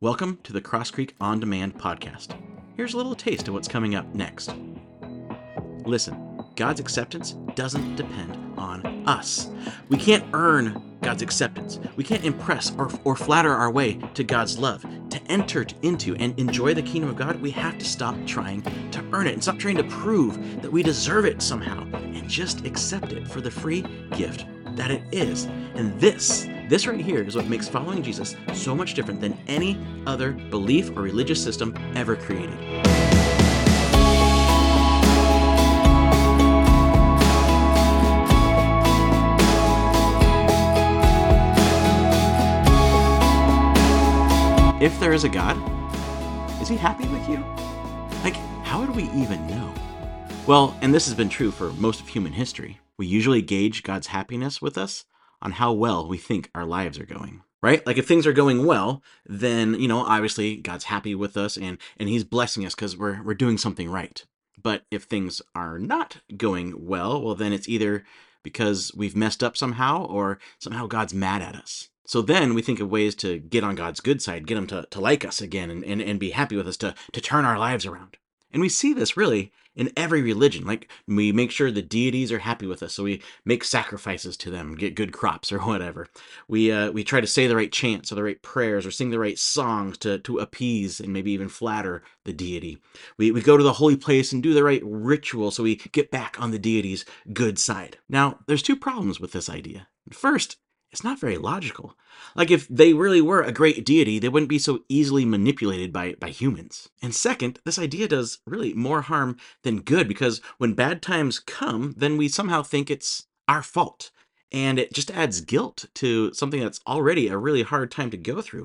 Welcome to the Cross Creek On Demand podcast. Here's a little taste of what's coming up next. Listen, God's acceptance doesn't depend on us. We can't earn God's acceptance. We can't impress or flatter our way to God's love. To enter into and enjoy the kingdom of God, we have to stop trying to earn it and stop trying to prove that we deserve it somehow and just accept it for the free gift that it is. And this right here is what makes following Jesus so much different than any other belief or religious system ever created. If there is a God, is he happy with you? Like, how would we even know? Well, and this has been true for most of human history. We usually gauge God's happiness with us on how well we think our lives are going, right? Like if things are going well, then, obviously God's happy with us and he's blessing us because we're doing something right. But if things are not going well, then it's either because we've messed up somehow or somehow God's mad at us. So then we think of ways to get on God's good side, get him to like us again and be happy with us, to turn our lives around. And we see this really in every religion. Like we make sure the deities are happy with us, so we make sacrifices to them, get good crops or whatever. We try to say the right chants or the right prayers or sing the right songs to appease and maybe even flatter the deity. We go to the holy place and do the right ritual so we get back on the deity's good side. Now, there's two problems with this idea. First, it's not very logical. Like if they really were a great deity, they wouldn't be so easily manipulated by humans. And second, this idea does really more harm than good because when bad times come, then we somehow think it's our fault. And it just adds guilt to something that's already a really hard time to go through.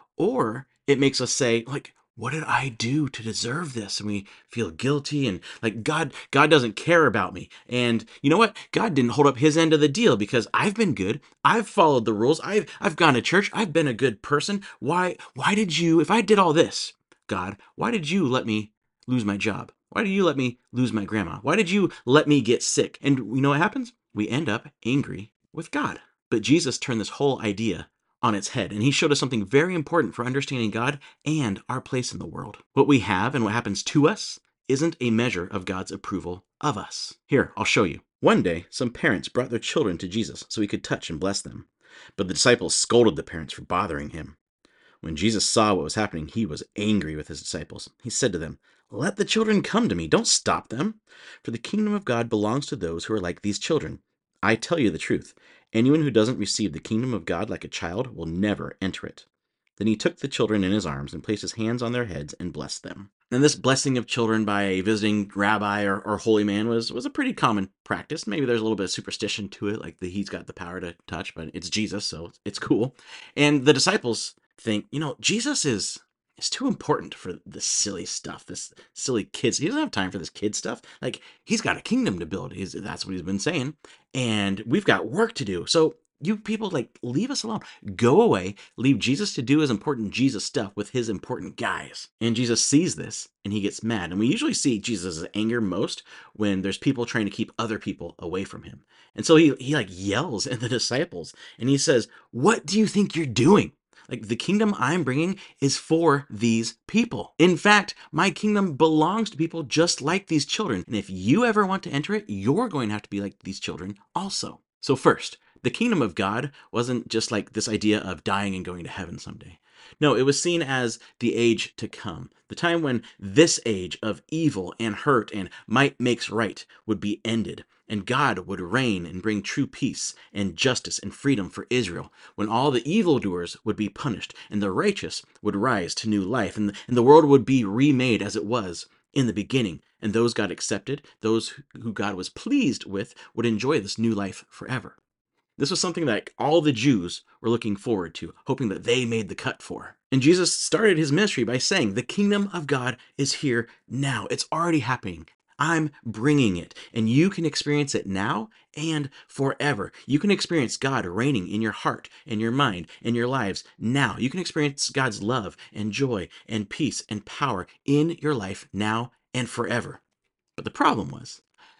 Or it makes us say, like, what did I do to deserve this? And we feel guilty and like God doesn't care about me. And you know what? God didn't hold up his end of the deal because I've been good. I've followed the rules. I've gone to church. I've been a good person. Why did you, if I did all this, God, why did you let me lose my job? Why did you let me lose my grandma? Why did you let me get sick? And you know what happens? We end up angry with God. But Jesus turned this whole idea on its head, and he showed us something very important for understanding God and our place in the world. What we have and what happens to us isn't a measure of God's approval of us. Here, I'll show you. One day, some parents brought their children to Jesus so he could touch and bless them. But the disciples scolded the parents for bothering him. When Jesus saw what was happening, he was angry with his disciples. He said to them, "Let the children come to me. Don't stop them. For the kingdom of God belongs to those who are like these children. I tell you the truth. Anyone who doesn't receive the kingdom of God like a child will never enter it." Then he took the children in his arms and placed his hands on their heads and blessed them. And this blessing of children by a visiting rabbi or holy man was a pretty common practice. Maybe there's a little bit of superstition to it, like he's got the power to touch, but it's Jesus, so it's cool. And the disciples think, Jesus is too important for this silly stuff, this silly kids. He doesn't have time for this kid stuff. Like, he's got a kingdom to build. That's what he's been saying. And we've got work to do. So you people, leave us alone. Go away. Leave Jesus to do his important Jesus stuff with his important guys. And Jesus sees this and he gets mad. And we usually see Jesus' anger most when there's people trying to keep other people away from him. And so he yells at the disciples and he says, "What do you think you're doing? Like, the kingdom I'm bringing is for these people. In fact, my kingdom belongs to people just like these children. And if you ever want to enter it, you're going to have to be like these children also." So first, the kingdom of God wasn't just like this idea of dying and going to heaven someday. No, it was seen as the age to come, the time when this age of evil and hurt and might makes right would be ended, and God would reign and bring true peace and justice and freedom for Israel, when all the evildoers would be punished and the righteous would rise to new life, and the world would be remade as it was in the beginning, and those God accepted, those who God was pleased with, would enjoy this new life forever. This was something that all the Jews were looking forward to, hoping that they made the cut for. And Jesus started his ministry by saying, the kingdom of God is here now. It's already happening. I'm bringing it, and you can experience it now and forever. You can experience God reigning in your heart and your mind and your lives now. You can experience God's love and joy and peace and power in your life now and forever. But the problem was,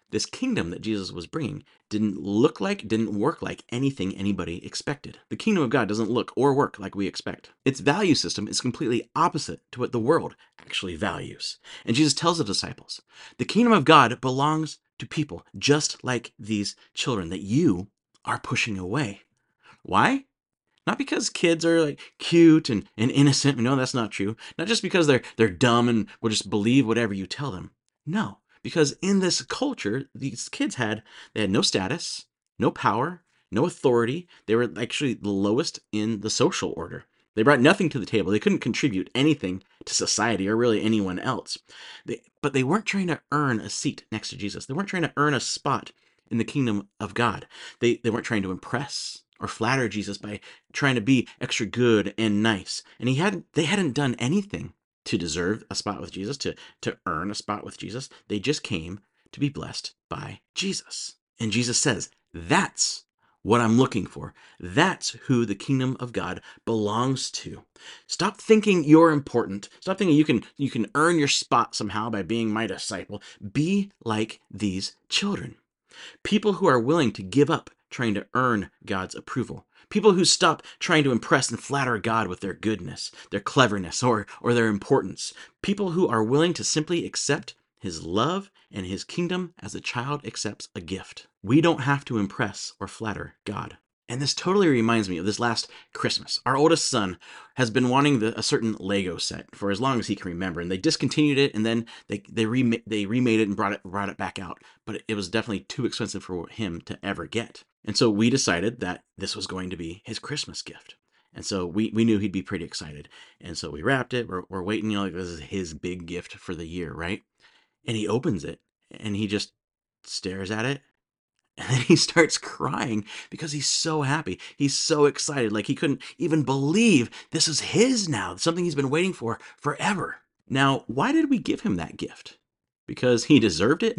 This kingdom that Jesus was bringing didn't look like, didn't work like anything anybody expected. The kingdom of God doesn't look or work like we expect. Its value system is completely opposite to what the world actually values. And Jesus tells the disciples, the kingdom of God belongs to people just like these children that you are pushing away. Why? Not because kids are like cute and innocent. No, that's not true. Not just because they're dumb and will just believe whatever you tell them. No, because in this culture, these kids they had no status, no power, no authority. They were actually the lowest in the social order. They brought nothing to the table. They couldn't contribute anything to society or really anyone else. But they weren't trying to earn a seat next to Jesus. They weren't trying to earn a spot in the kingdom of God. They weren't trying to impress or flatter Jesus by trying to be extra good and nice. And they hadn't done anything to deserve a spot with Jesus, to earn a spot with Jesus. They just came to be blessed by Jesus. And Jesus says, that's what I'm looking for. That's who the kingdom of God belongs to. Stop thinking you're important. Stop thinking you can earn your spot somehow by being my disciple. Be like these children. People who are willing to give up trying to earn God's approval. People who stop trying to impress and flatter God with their goodness, their cleverness, or their importance. People who are willing to simply accept his love and his kingdom as a child accepts a gift. We don't have to impress or flatter God. And this totally reminds me of this last Christmas. Our oldest son has been wanting a certain Lego set for as long as he can remember, and they discontinued it, and then they remade it and brought it back out. But it was definitely too expensive for him to ever get. And so we decided that this was going to be his Christmas gift. And so we knew he'd be pretty excited. And so we wrapped it. We're waiting, like this is his big gift for the year, right? And he opens it, and he just stares at it. And then he starts crying because he's so happy. He's so excited. Like he couldn't even believe this is his now, something he's been waiting for forever. Now, why did we give him that gift? Because he deserved it?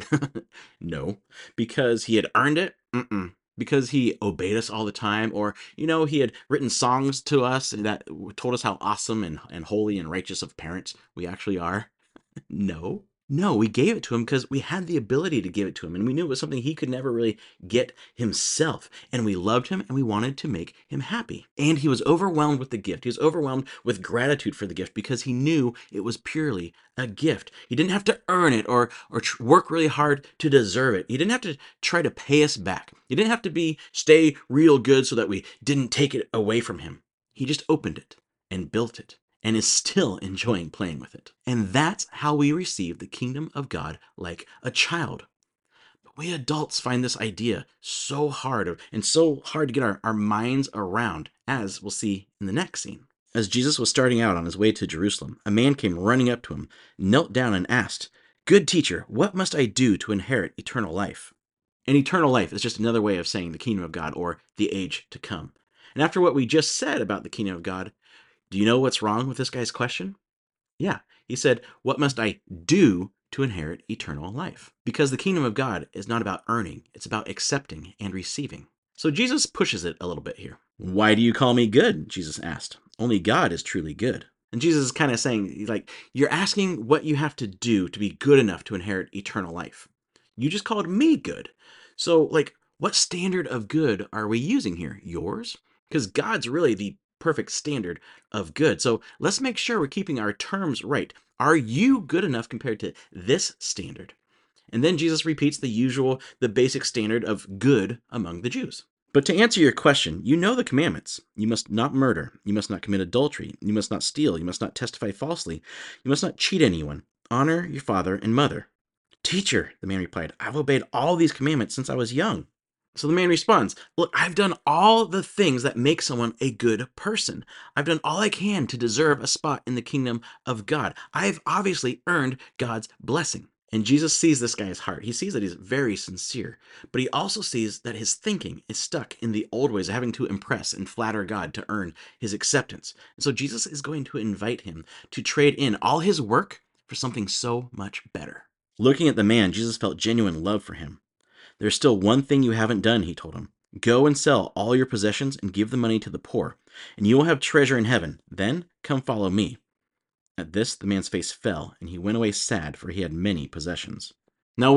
No. Because he had earned it? Mm-mm. Because he obeyed us all the time? Or, he had written songs to us that told us how awesome and holy and righteous of parents we actually are? No. No, we gave it to him because we had the ability to give it to him, and we knew it was something he could never really get himself. And we loved him, and we wanted to make him happy. And he was overwhelmed with the gift. He was overwhelmed with gratitude for the gift because he knew it was purely a gift. He didn't have to earn it or work really hard to deserve it. He didn't have to try to pay us back. He didn't have to stay real good so that we didn't take it away from him. He just opened it and built it, and is still enjoying playing with it. And that's how we receive the kingdom of God like a child. But we adults find this idea so hard and so hard to get our minds around, as we'll see in the next scene. As Jesus was starting out on his way to Jerusalem, a man came running up to him, knelt down and asked, "Good teacher, what must I do to inherit eternal life?" And eternal life is just another way of saying the kingdom of God or the age to come. And after what we just said about the kingdom of God, do you know what's wrong with this guy's question? Yeah, he said, what must I do to inherit eternal life? Because the kingdom of God is not about earning, it's about accepting and receiving. So Jesus pushes it a little bit here. Why do you call me good? Jesus asked. Only God is truly good. And Jesus is kind of saying, like, you're asking what you have to do to be good enough to inherit eternal life. You just called me good. So, like, what standard of good are we using here? Yours? Because God's really the perfect standard of good. So let's make sure we're keeping our terms right. Are you good enough compared to this standard? And then Jesus repeats the basic standard of good among the Jews. But to answer your question, you know the commandments. You must not murder. You must not commit adultery. You must not steal. You must not testify falsely. You must not cheat anyone. Honor your father and mother. Teacher, the man replied, I've obeyed all these commandments since I was young. So the man responds, look, I've done all the things that make someone a good person. I've done all I can to deserve a spot in the kingdom of God. I've obviously earned God's blessing. And Jesus sees this guy's heart. He sees that he's very sincere, but he also sees that his thinking is stuck in the old ways of having to impress and flatter God to earn his acceptance. And so Jesus is going to invite him to trade in all his work for something so much better. Looking at the man, Jesus felt genuine love for him. There's still one thing you haven't done, he told him. Go and sell all your possessions and give the money to the poor, and you will have treasure in heaven. Then come follow me. At this, the man's face fell, and he went away sad, for he had many possessions. Now wait,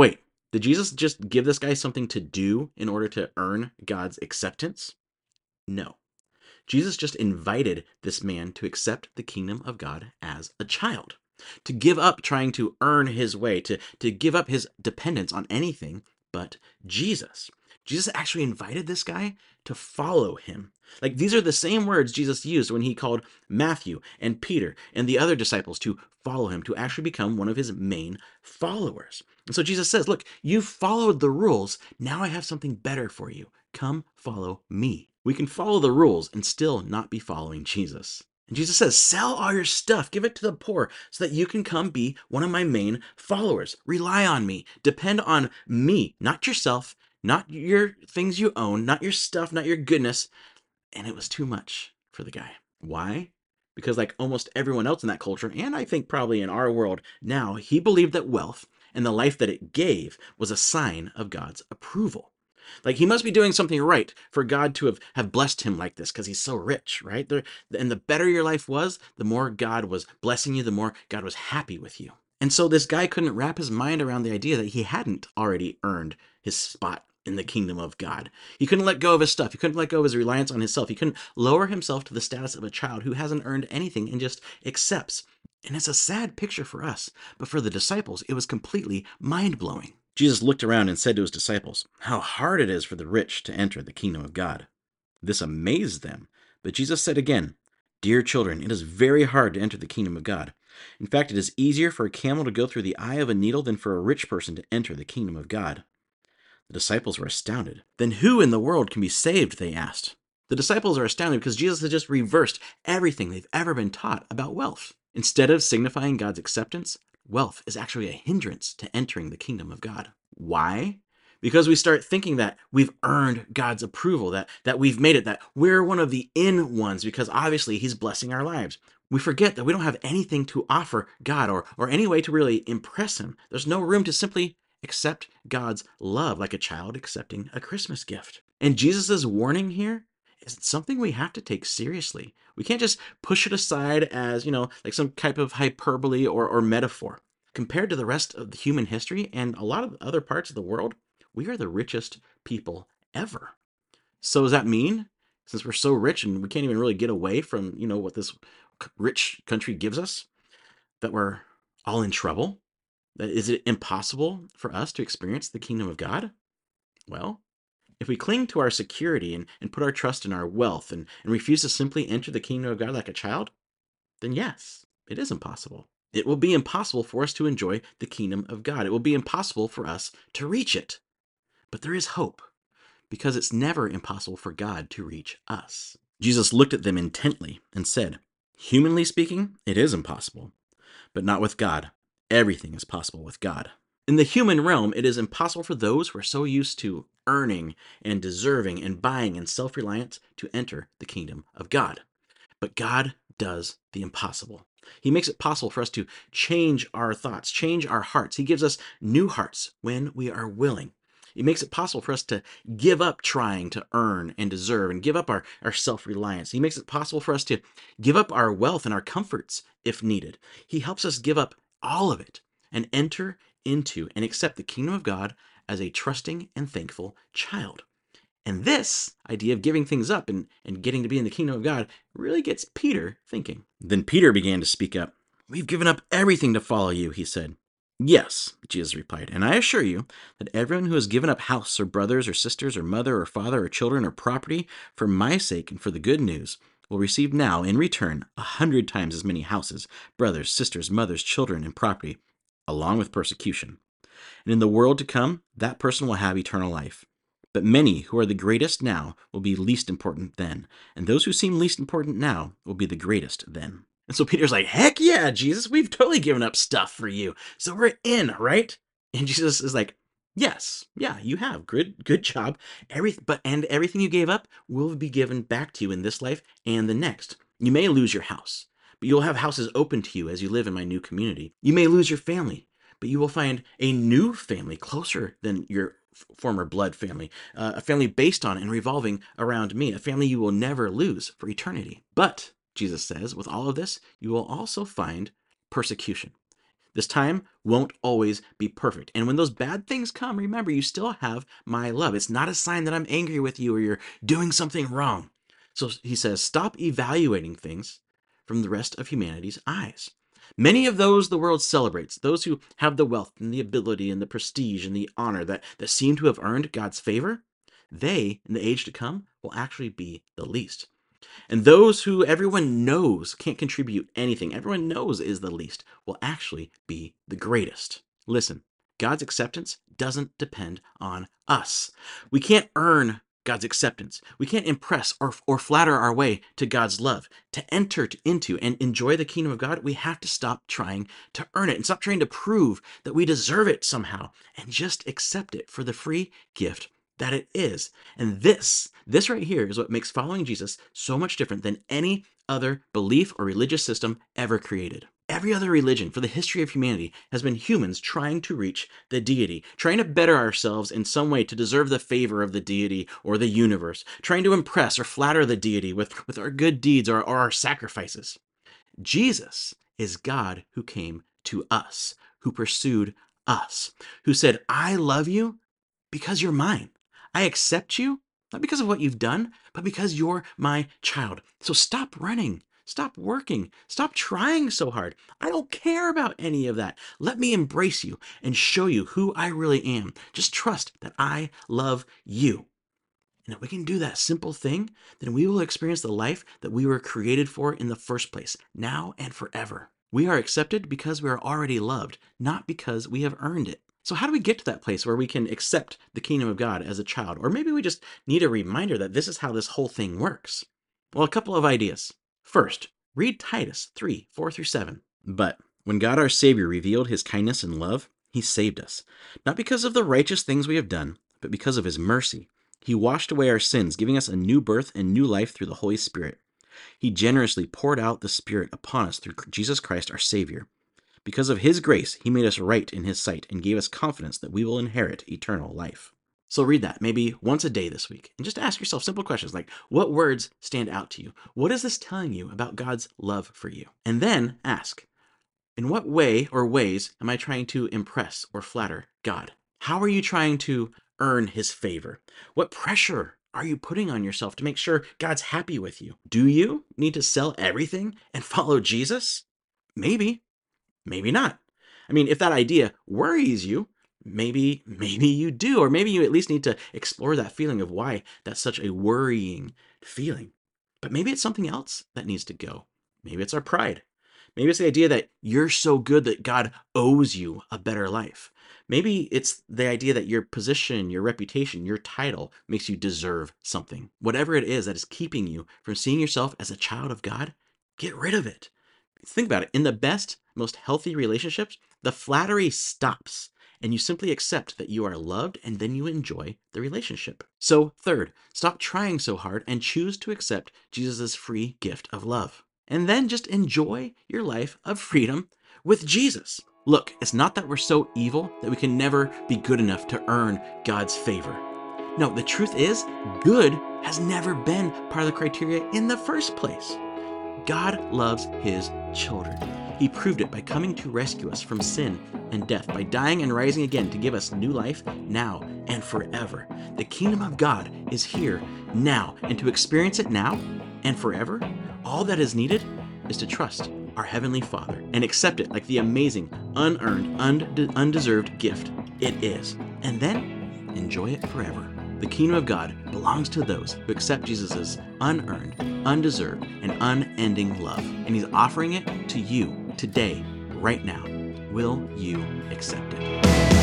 Did Jesus just give this guy something to do in order to earn God's acceptance? No. Jesus just invited this man to accept the kingdom of God as a child, to give up trying to earn his way, to give up his dependence on anything but Jesus. Jesus actually invited this guy to follow him. Like, these are the same words Jesus used when he called Matthew and Peter and the other disciples to follow him, to actually become one of his main followers. And so Jesus says, look, you've followed the rules. Now I have something better for you. Come follow me. We can follow the rules and still not be following Jesus. And Jesus says, sell all your stuff, give it to the poor, so that you can come be one of my main followers. Rely on me, depend on me, not yourself, not your things you own, not your stuff, not your goodness. And it was too much for the guy. Why? Because like almost everyone else in that culture, and I think probably in our world now, he believed that wealth and the life that it gave was a sign of God's approval. Like, he must be doing something right for God to have blessed him like this because he's so rich, right? And the better your life was, the more God was blessing you, the more God was happy with you. And so this guy couldn't wrap his mind around the idea that he hadn't already earned his spot in the kingdom of God. He couldn't let go of his stuff. He couldn't let go of his reliance on himself. He couldn't lower himself to the status of a child who hasn't earned anything and just accepts. And it's a sad picture for us, but for the disciples, it was completely mind-blowing. Jesus looked around and said to his disciples, how hard it is for the rich to enter the kingdom of God. This amazed them, but Jesus said again, dear children, it is very hard to enter the kingdom of God. In fact, it is easier for a camel to go through the eye of a needle than for a rich person to enter the kingdom of God. The disciples were astounded. Then who in the world can be saved? They asked. The disciples are astounded because Jesus has just reversed everything they've ever been taught about wealth. Instead of signifying God's acceptance, wealth is actually a hindrance to entering the kingdom of God. Why? Because we start thinking that we've earned God's approval, that we've made it, that we're one of the in ones because obviously he's blessing our lives. We forget that we don't have anything to offer God or any way to really impress him. There's no room to simply accept God's love like a child accepting a Christmas gift. And Jesus' warning here is something we have to take seriously. We can't just push it aside as, like some type of hyperbole or metaphor. Compared to the rest of the human history and a lot of other parts of the world, we are the richest people ever. So does that mean, since we're so rich and we can't even really get away from, what this rich country gives us, that we're all in trouble? Is it impossible for us to experience the kingdom of God? Well, if we cling to our security and put our trust in our wealth and refuse to simply enter the kingdom of God like a child, then yes, it is impossible. It will be impossible for us to enjoy the kingdom of God. It will be impossible for us to reach it. But there is hope, because it's never impossible for God to reach us. Jesus looked at them intently and said, humanly speaking, it is impossible, but not with God. Everything is possible with God. In the human realm, it is impossible for those who are so used to earning and deserving and buying and self-reliance to enter the kingdom of God. But God does the impossible. He makes it possible for us to change our thoughts, change our hearts. He gives us new hearts when we are willing. He makes it possible for us to give up trying to earn and deserve and give up our self-reliance. He makes it possible for us to give up our wealth and our comforts if needed. He helps us give up all of it and enter into and accept the kingdom of God as a trusting and thankful child. And this idea of giving things up and getting to be in the kingdom of God really gets Peter thinking. Then Peter began to speak up. We've given up everything to follow you, he said. Yes, Jesus replied, and I assure you that everyone who has given up house or brothers or sisters or mother or father or children or property for my sake and for the good news will receive now in return 100 times as many houses, brothers, sisters, mothers, children, and property, along with persecution. And in the world to come, that person will have eternal life. But many who are the greatest now will be least important then, and those who seem least important now will be the greatest then. And so Peter's like, heck yeah, Jesus, we've totally given up stuff for you. So we're in, right? And Jesus is like, yes, yeah, you have. Good job. Everything you gave up will be given back to you in this life and the next. You may lose your house, but you'll have houses open to you as you live in my new community. You may lose your family, but you will find a new family closer than your former blood family, a family based on and revolving around me, a family you will never lose for eternity. But, Jesus says, with all of this, you will also find persecution. This time won't always be perfect. And when those bad things come, remember, you still have my love. It's not a sign that I'm angry with you or you're doing something wrong. So he says, stop evaluating things from the rest of humanity's eyes. Many of those the world celebrates, those who have the wealth and the ability and the prestige and the honor that seem to have earned God's favor, they, in the age to come, will actually be the least. And those who everyone knows can't contribute anything, everyone knows is the least, will actually be the greatest. Listen, God's acceptance doesn't depend on us. We can't earn God's acceptance. We can't impress or flatter our way to God's love. To enter into and enjoy the kingdom of God, we have to stop trying to earn it and stop trying to prove that we deserve it somehow and just accept it for the free gift that it is. And this right here is what makes following Jesus so much different than any other belief or religious system ever created. Every other religion for the history of humanity has been humans trying to reach the deity, trying to better ourselves in some way to deserve the favor of the deity or the universe, trying to impress or flatter the deity with our good deeds or our sacrifices. Jesus is God who came to us, who pursued us, who said, I love you because you're mine. I accept you, not because of what you've done, but because you're my child. So stop running. Stop working. Stop trying so hard. I don't care about any of that. Let me embrace you and show you who I really am. Just trust that I love you. And if we can do that simple thing, then we will experience the life that we were created for in the first place, now and forever. We are accepted because we are already loved, not because we have earned it. So how do we get to that place where we can accept the kingdom of God as a child? Or maybe we just need a reminder that this is how this whole thing works. Well, a couple of ideas. First, read Titus 3:4-7. But when God our Savior revealed his kindness and love, he saved us, not because of the righteous things we have done, but because of his mercy. He washed away our sins, giving us a new birth and new life through the Holy Spirit. He generously poured out the Spirit upon us through Jesus Christ our Savior. Because of his grace, he made us right in his sight and gave us confidence that we will inherit eternal life. So read that maybe once a day this week and just ask yourself simple questions like, what words stand out to you? What is this telling you about God's love for you? And then ask, in what way or ways am I trying to impress or flatter God? How are you trying to earn his favor? What pressure are you putting on yourself to make sure God's happy with you? Do you need to sell everything and follow Jesus? Maybe. Maybe not. I mean, if that idea worries you, maybe you do, or maybe you at least need to explore that feeling of why that's such a worrying feeling. But maybe it's something else that needs to go. Maybe it's our pride. Maybe it's the idea that you're so good that God owes you a better life. Maybe it's the idea that your position, your reputation, your title makes you deserve something. Whatever it is that is keeping you from seeing yourself as a child of God, get rid of it. Think about it. In the best, most healthy relationships, the flattery stops and you simply accept that you are loved and then you enjoy the relationship. So third, stop trying so hard and choose to accept Jesus' free gift of love. And then just enjoy your life of freedom with Jesus. Look, it's not that we're so evil that we can never be good enough to earn God's favor. No, the truth is, good has never been part of the criteria in the first place. God loves his children. He proved it by coming to rescue us from sin and death, by dying and rising again to give us new life now and forever. The kingdom of God is here now, and to experience it now and forever, all that is needed is to trust our Heavenly Father and accept it like the amazing, unearned, undeserved gift it is, and then enjoy it forever. The kingdom of God belongs to those who accept Jesus' unearned, undeserved, and unending love. And he's offering it to you today, right now. Will you accept it?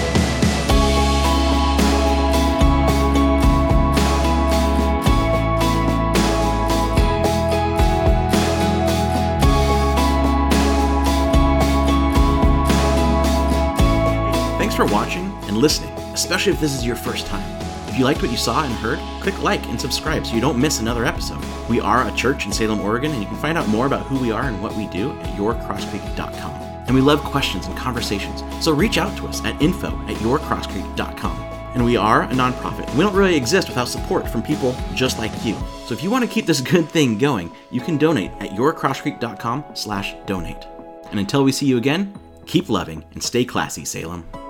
Thanks for watching and listening, especially if this is your first time. If you liked what you saw and heard, click like and subscribe so you don't miss another episode. We are a church in Salem, Oregon, and you can find out more about who we are and what we do at yourcrosscreek.com. And we love questions and conversations, so reach out to us at info@yourcrosscreek.com. And we are a nonprofit. We don't really exist without support from people just like you. So if you want to keep this good thing going, you can donate at yourcrosscreek.com/donate. And until we see you again, Keep loving and stay classy, Salem.